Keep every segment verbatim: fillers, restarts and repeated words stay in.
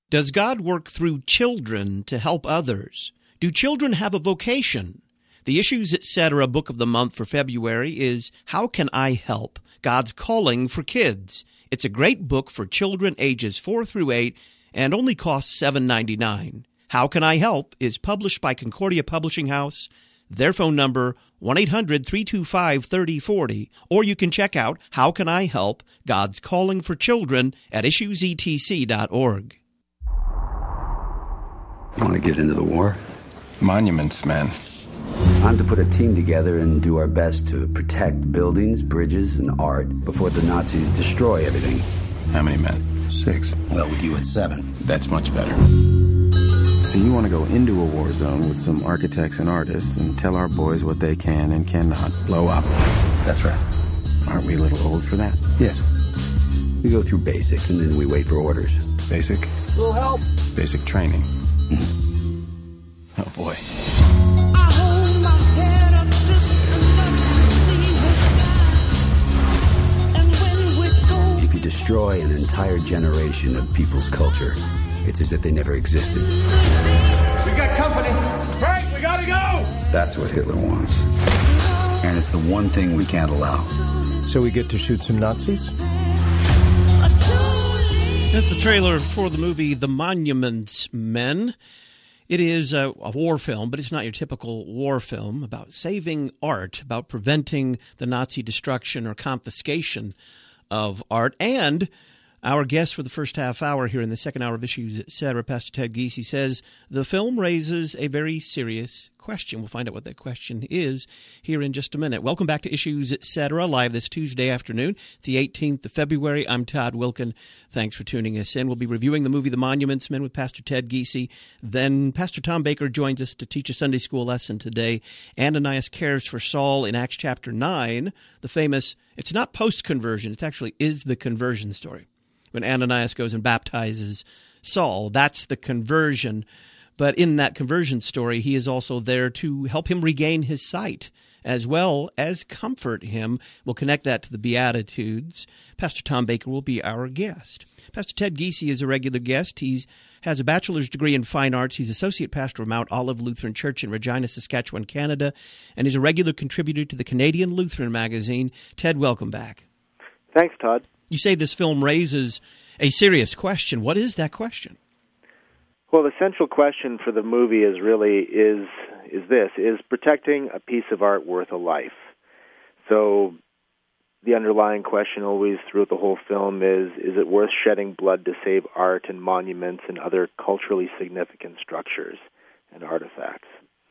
Does God work through children to help others? Do children have a vocation? The Issues Etc. Book of the Month for February is How Can I Help? God's Calling for Kids. It's a great book for children ages four through eight and only costs seven dollars and ninety-nine cents. How Can I Help is published by Concordia Publishing House. Their phone number, one eight hundred, three two five, three oh four oh, or you can check out How Can I Help? God's Calling for Children at issues e t c dot org. Want to get into the war? Monuments men. I'm to put a team together and do our best to protect buildings, bridges, and art before the Nazis destroy everything. How many men? Six. Well, with you at seven. That's much better. So you want to go into a war zone with some architects and artists and tell our boys what they can and cannot blow up. That's right. Aren't we a little old for that? Yes. We go through basic and then we wait for orders. Basic? A little help. Basic training. Mm-hmm. Oh, boy. I hold my head up just enough to see the sky. And when we go... If you destroy an entire generation of people's culture, it's as if they never existed. We got company. Frank, we gotta go! That's what Hitler wants. And it's the one thing we can't allow. So we get to shoot some Nazis? That's the trailer for the movie The Monuments Men. It is a, a war film, but it's not your typical war film about saving art, about preventing the Nazi destruction or confiscation of art. And our guest for the first half hour here in the second hour of Issues Etc., Pastor Ted Giese, says the film raises a very serious question. We'll find out what that question is here in just a minute. Welcome back to Issues Etc., live this Tuesday afternoon. It's the eighteenth of February. I'm Todd Wilkin. Thanks for tuning us in. We'll be reviewing the movie The Monuments Men with Pastor Ted Giese. Then Pastor Tom Baker joins us to teach a Sunday school lesson today. Ananias cares for Saul in Acts chapter nine, the famous, it's not post-conversion, it actually is the conversion story. When Ananias goes and baptizes Saul, that's the conversion. But in that conversion story, he is also there to help him regain his sight, as well as comfort him. We'll connect that to the Beatitudes. Pastor Tom Baker will be our guest. Pastor Ted Giese is a regular guest. He has a bachelor's degree in fine arts. He's associate pastor of Mount Olive Lutheran Church in Regina, Saskatchewan, Canada, and he's a regular contributor to the Canadian Lutheran magazine. Ted, welcome back. Thanks, Todd. You say this film raises a serious question. What is that question? Well, the central question for the movie is really is is this, is protecting a piece of art worth a life? So the underlying question always throughout the whole film is, is it worth shedding blood to save art and monuments and other culturally significant structures and artifacts?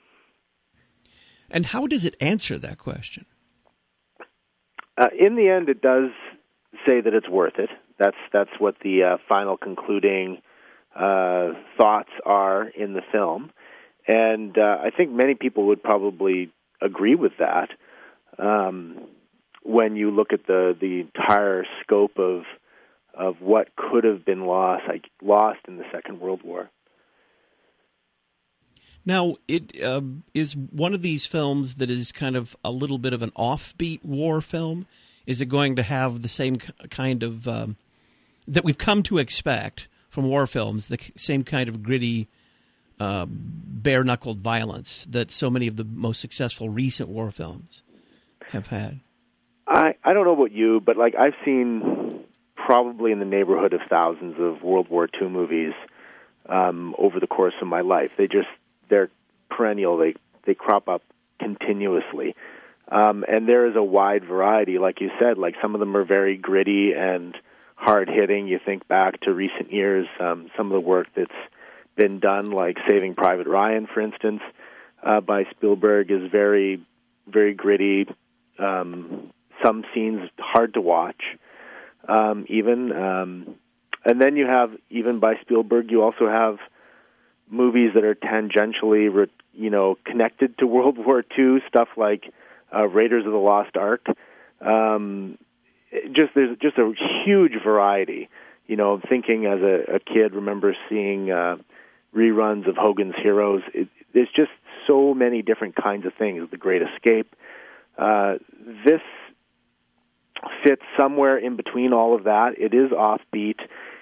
And how does it answer that question? Uh, in the end, it does say that it's worth it. That's that's what the uh, final concluding uh, thoughts are in the film, and uh, I think many people would probably agree with that. Um, when you look at the, the entire scope of of what could have been lost, like lost in the Second World War. Now, it uh, is one of these films that is kind of a little bit of an offbeat war film. Is it going to have the same kind of, um, that we've come to expect from war films, the same kind of gritty, uh, bare-knuckled violence that so many of the most successful recent war films have had? I, I don't know about you, but like I've seen probably in the neighborhood of thousands of World War Two movies um, over the course of my life. They just, they're perennial. They, they crop up continuously. Um, and there is a wide variety, like you said. Like some of them are very gritty and hard-hitting. You think back to recent years, um, some of the work that's been done, like Saving Private Ryan, for instance, uh, by Spielberg, is very, very gritty. Um, some scenes hard to watch, um, even. Um, and then you have, even by Spielberg, you also have movies that are tangentially, you know, connected to World War Two, stuff like Uh, Raiders of the Lost Ark. Um, just there's just a huge variety. You know, thinking as a, a kid, remember seeing uh, reruns of Hogan's Heroes. It, there's just so many different kinds of things. The Great Escape. Uh, this fits somewhere in between all of that. It is offbeat.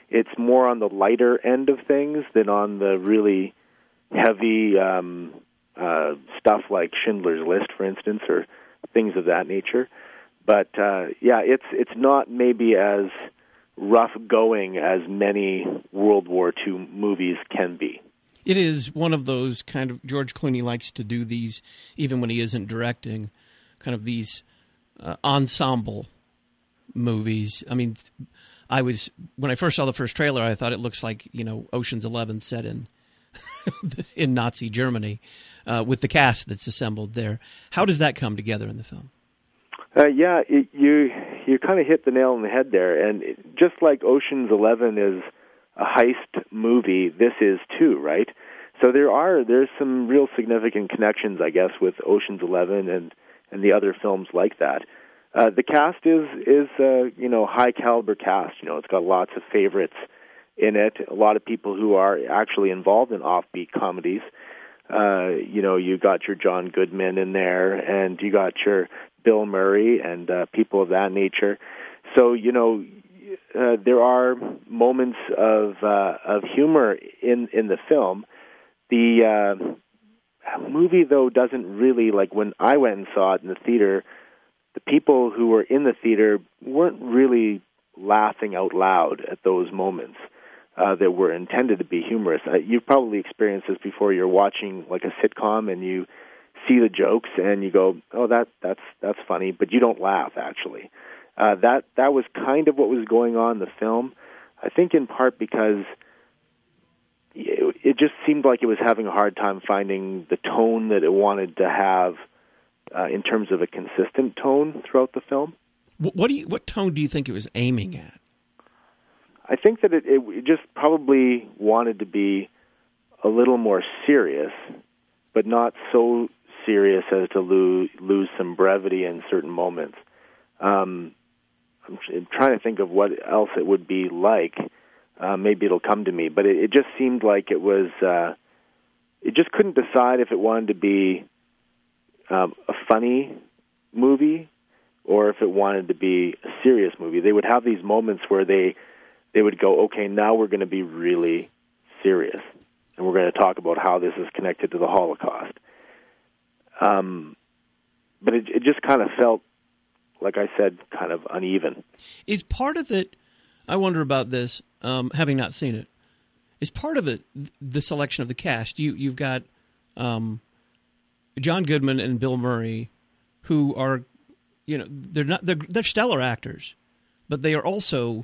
it's more on the lighter end of things than on the really heavy um, uh, stuff like Schindler's List, for instance, or things of that nature. But uh, yeah, it's it's not maybe as rough going as many World War Two movies can be. It is one of those kind of, George Clooney likes to do these, even when he isn't directing, kind of these uh, ensemble movies. I mean, I was, when I first saw the first trailer, I thought it looks like, you know, Ocean's Eleven set in in Nazi Germany uh, with the cast that's assembled there. How does that come together in the film? Uh, yeah, it, you you kind of hit the nail on the head there. And it, just like Ocean's Eleven is a heist movie, this is too, right? So there are there's some real significant connections, I guess, with Ocean's Eleven and, and the other films like that. Uh, the cast is is uh, you know high caliber cast. You know, it's got lots of favorites in it. A lot of people who are actually involved in offbeat comedies. Uh, you know, you got your John Goodman in there, and you got your Bill Murray and uh, people of that nature. So, you know, uh, there are moments of uh, of humor in, in the film. The uh, movie, though, doesn't really, like when I went and saw it in the theater, the people who were in the theater weren't really laughing out loud at those moments uh, that were intended to be humorous. Uh, you've probably experienced this before. You're watching like a sitcom and you see the jokes and you go, "Oh, that that's that's funny," but you don't laugh actually. Uh, that that was kind of what was going on in the film. I think in part because it, it just seemed like it was having a hard time finding the tone that it wanted to have uh, in terms of a consistent tone throughout the film. What do you, what tone do you think it was aiming at? I think that it, it just probably wanted to be a little more serious, but not so serious as to lose, lose some brevity in certain moments. Um, I'm trying to think of what else it would be like. Uh, maybe it'll come to me. But it, it just seemed like it was, uh, it just couldn't decide if it wanted to be um, a funny movie or if it wanted to be a serious movie. They would have these moments where they they would go, okay, now we're going to be really serious, and we're going to talk about how this is connected to the Holocaust. Um, but it, it just kind of felt, like I said, kind of uneven. Is part of it, I wonder about this, um, having not seen it, is part of it the selection of the cast? You, you've got um, John Goodman and Bill Murray, who are, you know, they're not they're, they're stellar actors, but they are also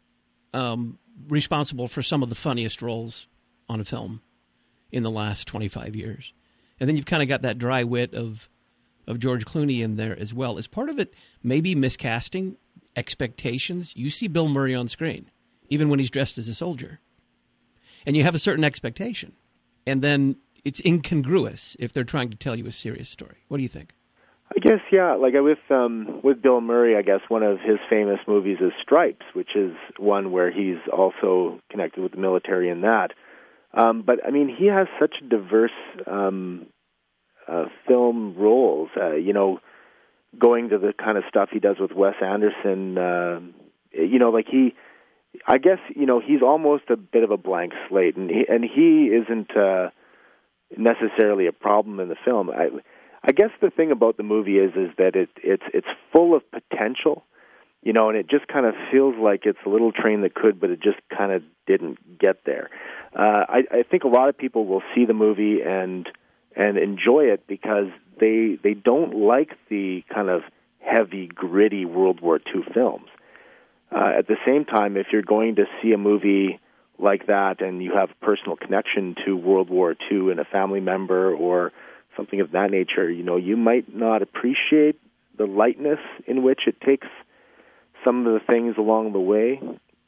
um, responsible for some of the funniest roles on a film in the last twenty-five years. And then you've kind of got that dry wit of of George Clooney in there as well. Is part of it maybe miscasting expectations? You see Bill Murray on screen, even when he's dressed as a soldier, and you have a certain expectation, and then it's incongruous if they're trying to tell you a serious story. What do you think? I guess, yeah, like with um, with Bill Murray, I guess one of his famous movies is Stripes, which is one where he's also connected with the military in that. Um, but, I mean, he has such diverse um, uh, film roles, uh, you know, going to the kind of stuff he does with Wes Anderson, uh, you know, like he, I guess, you know, he's almost a bit of a blank slate, and he, and he isn't uh, necessarily a problem in the film. I I guess the thing about the movie is is that it it's it's full of potential, you know, and it just kind of feels like it's a little train that could, but it just kind of didn't get there. Uh, I, I think a lot of people will see the movie and and enjoy it because they they don't like the kind of heavy, gritty World War Two films. Uh, at the same time, if you're going to see a movie like that and you have a personal connection to World War Two and a family member or something of that nature, you know, you might not appreciate the lightness in which it takes some of the things along the way.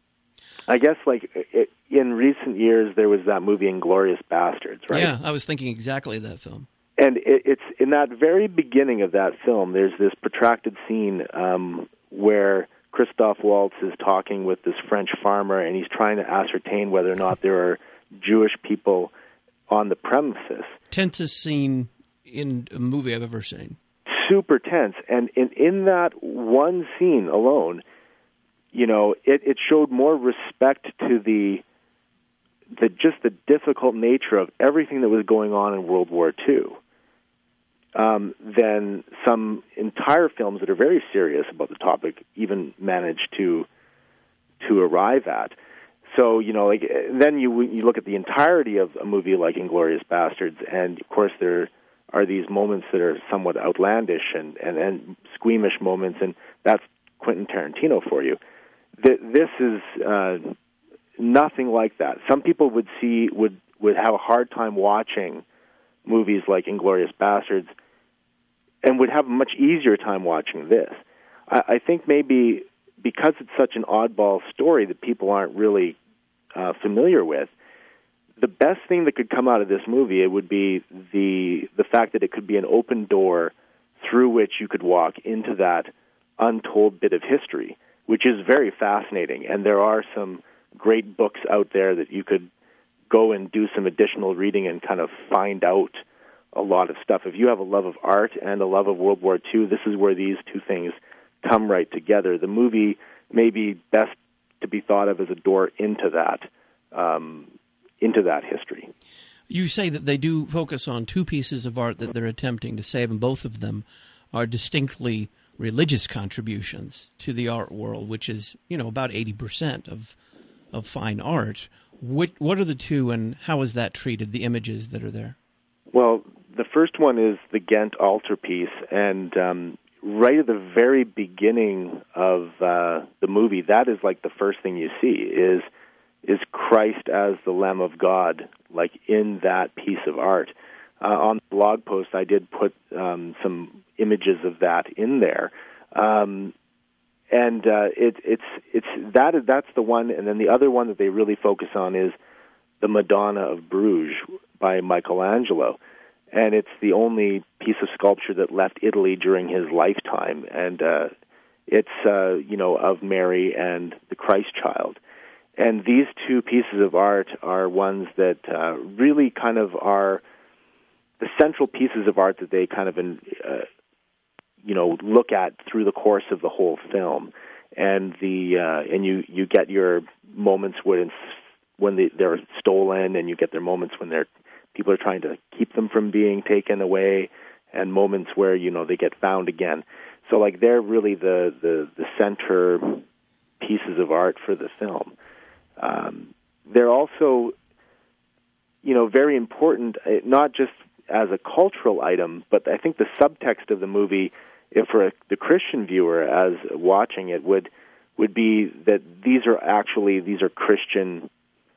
I guess, like, it, in recent years, there was that movie Inglourious Bastards, right? Yeah, I was thinking exactly of that film. And it, it's in that very beginning of that film, there's this protracted scene um, where Christoph Waltz is talking with this French farmer, and he's trying to ascertain whether or not there are Jewish people on the premises. Tensest scene in a movie I've ever seen. Super tense. And in, in that one scene alone, you know, it, it showed more respect to the the just the difficult nature of everything that was going on in World War Two um, than some entire films that are very serious about the topic even managed to to arrive at. So, you know, like then you you look at the entirety of a movie like Inglourious Basterds, and of course there are these moments that are somewhat outlandish and, and, and squeamish moments, and that's Quentin Tarantino for you. This is uh, nothing like that. Some people would see would would have a hard time watching movies like Inglourious Basterds, and would have a much easier time watching this. I, I think maybe because it's such an oddball story that people aren't really uh, familiar with, the best thing that could come out of this movie, it would be the the fact that it could be an open door through which you could walk into that untold bit of history, which is very fascinating. And there are some great books out there that you could go and do some additional reading and kind of find out a lot of stuff. If you have a love of art and a love of World War Two, this is where these two things come right together. The movie may be best to be thought of as a door into that, um, into that history. You say that they do focus on two pieces of art that they're attempting to save, and both of them are distinctly religious contributions to the art world, which is, you know, about eighty percent of of fine art. What, what are the two, and how is that treated, the images that are there? Well, the first one is the Ghent altarpiece, and um, right at the very beginning of uh, the movie, that is like the first thing you see, is is Christ as the Lamb of God, like in that piece of art. Uh, on the blog post, I did put um, some images of that in there, um, and uh, it, it's it's that that's the one. And then the other one that they really focus on is the Madonna of Bruges by Michelangelo, and it's the only piece of sculpture that left Italy during his lifetime, and uh, it's uh, you know of Mary and the Christ child. And these two pieces of art are ones that uh, really kind of are the central pieces of art that they kind of, uh, you know, look at through the course of the whole film. And the uh, and you, you get your moments when when they, they're stolen, and you get their moments when they're people are trying to keep them from being taken away, and moments where you know they get found again. So like they're really the the, the center pieces of art for the film. Um, they're also, you know, very important, not just as a cultural item, but I think the subtext of the movie, if for a, the Christian viewer as watching it, would would be that these are actually these are Christian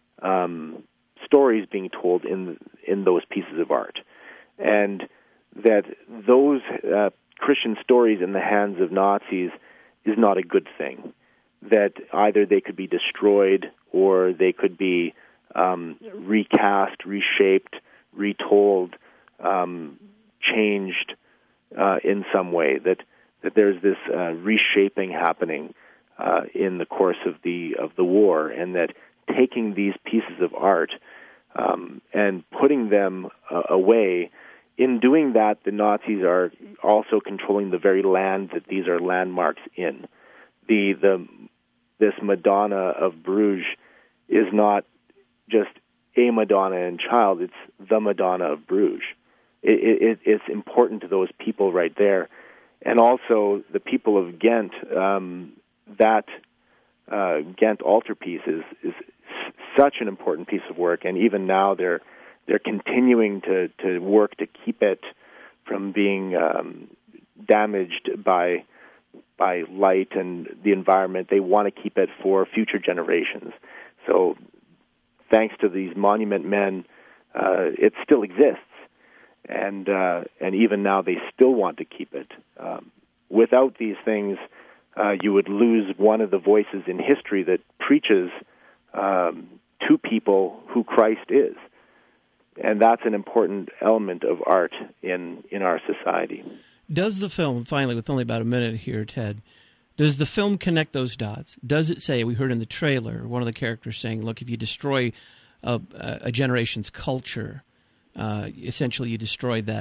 um, stories being told in in those pieces of art, and that those uh, Christian stories in the hands of Nazis is not a good thing. That either they could be destroyed or they could be um, recast, reshaped, retold, um, changed uh, in some way. That that there's this uh, reshaping happening uh, in the course of the of the war, and that taking these pieces of art um, and putting them uh, away. In doing that, the Nazis are also controlling the very land that these are landmarks in. The the this Madonna of Bruges is not just a Madonna and child; it's the Madonna of Bruges. It, it, it's important to those people right there, and also the people of Ghent. Um, that uh, Ghent altarpiece is is such an important piece of work, and even now they're they're continuing to to work to keep it from being um, damaged by. by light and the environment. They want to keep it for future generations. So thanks to these monument men, uh, it still exists. And uh, and even now they still want to keep it. Um, without these things, uh, you would lose one of the voices in history that preaches um, to people who Christ is. And that's an important element of art in, in our society. Does the film, finally, with only about a minute here, Ted, does the film connect those dots? Does it say, we heard in the trailer, one of the characters saying, look, if you destroy a, a generation's culture, uh, essentially you destroy that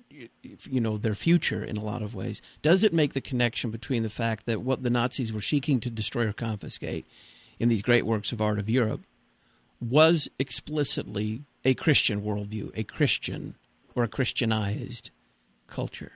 you know, their future in a lot of ways. Does it make the connection between the fact that what the Nazis were seeking to destroy or confiscate in these great works of art of Europe was explicitly a Christian worldview, a Christian or a Christianized culture?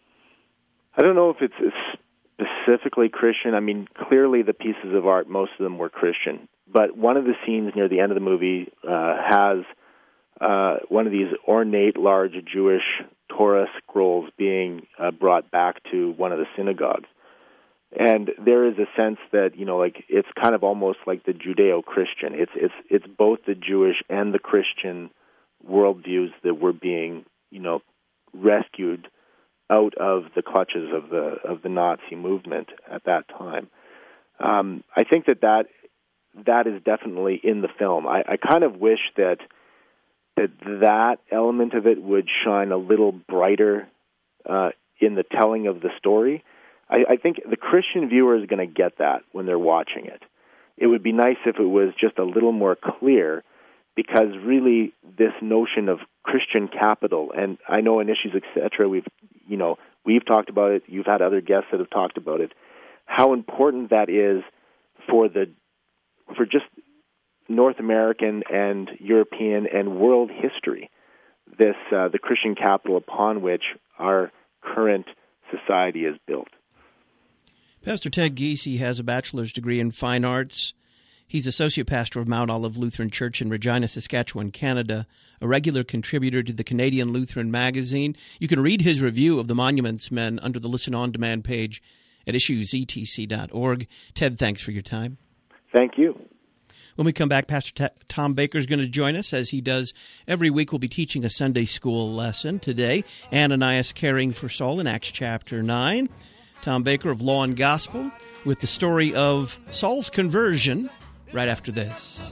I don't know if it's specifically Christian. I mean, clearly the pieces of art, most of them were Christian. But one of the scenes near the end of the movie uh, has uh, one of these ornate, large Jewish Torah scrolls being uh, brought back to one of the synagogues. And there is a sense that, you know, like it's kind of almost like the Judeo-Christian. It's it's it's both the Jewish and the Christian worldviews that were being, you know, rescued out of the clutches of the of the Nazi movement at that time. Um, I think that, that that is definitely in the film. I, I kind of wish that that that element of it would shine a little brighter uh, in the telling of the story. I, I think the Christian viewer is going to get that when they're watching it. It would be nice if it was just a little more clear, because really this notion of Christian capital, and I know in Issues, et cetera, we've you know we've talked about it. You've had other guests that have talked about it. How important that is for the for just North American and European and world history. This uh, the Christian capital upon which our current society is built. Pastor Ted Giese has a bachelor's degree in fine arts. He's associate pastor of Mount Olive Lutheran Church in Regina, Saskatchewan, Canada, a regular contributor to the Canadian Lutheran Magazine. You can read his review of The Monuments Men under the Listen On Demand page at issues e t c dot org. Ted, thanks for your time. Thank you. When we come back, Pastor T- Tom Baker is going to join us, as he does every week. We'll be teaching a Sunday school lesson today, Ananias caring for Saul in Acts chapter nine. Tom Baker of Law and Gospel with the story of Saul's conversion right after this.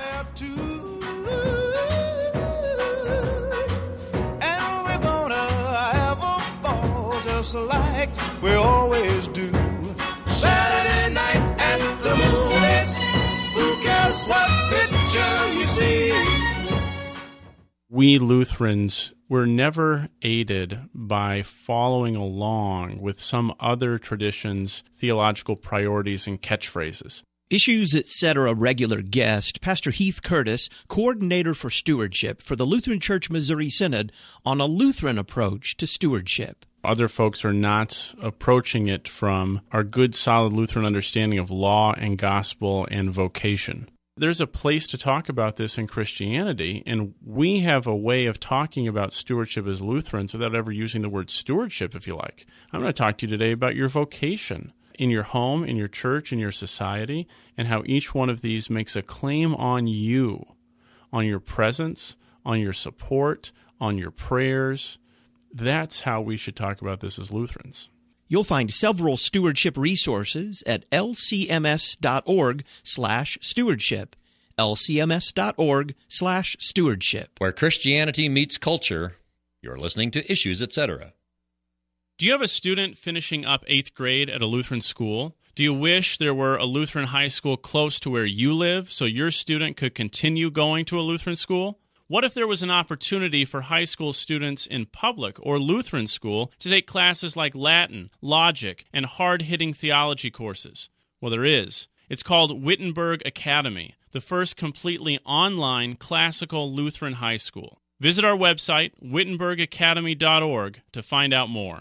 And we're gonna have a ball just like we always do. Saturday night at the movies, who cares what picture you see? We Lutherans were never aided by following along with some other tradition's theological priorities and catchphrases. Issues, et cetera regular guest, Pastor Heath Curtis, coordinator for stewardship for the Lutheran Church Missouri Synod, on a Lutheran approach to stewardship. Other folks are not approaching it from our good, solid Lutheran understanding of law and gospel and vocation. There's a place to talk about this in Christianity, and we have a way of talking about stewardship as Lutherans without ever using the word stewardship, if you like. I'm going to talk to you today about your vocation in your home, in your church, in your society, and how each one of these makes a claim on you, on your presence, on your support, on your prayers. That's how we should talk about this as Lutherans. You'll find several stewardship resources at l c m s dot org slash stewardship, l c m s dot org slash stewardship. Where Christianity meets culture, you're listening to Issues, et cetera. Do you have a student finishing up eighth grade at a Lutheran school? Do you wish there were a Lutheran high school close to where you live so your student could continue going to a Lutheran school? What if there was an opportunity for high school students in public or Lutheran school to take classes like Latin, logic, and hard-hitting theology courses? Well, there is. It's called Wittenberg Academy, the first completely online classical Lutheran high school. Visit our website, wittenberg academy dot org, to find out more.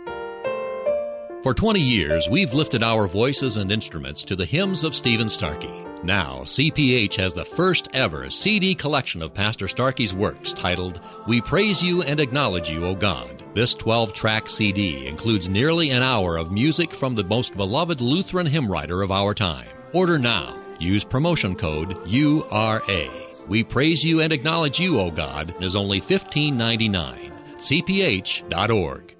For twenty years, we've lifted our voices and instruments to the hymns of Stephen Starkey. Now, C P H has the first ever C D collection of Pastor Starkey's works titled, We Praise You and Acknowledge You, O God. This twelve-track C D includes nearly an hour of music from the most beloved Lutheran hymn writer of our time. Order now. Use promotion code U R A. We Praise You and Acknowledge You, O God is only fifteen ninety-nine. C P H dot org.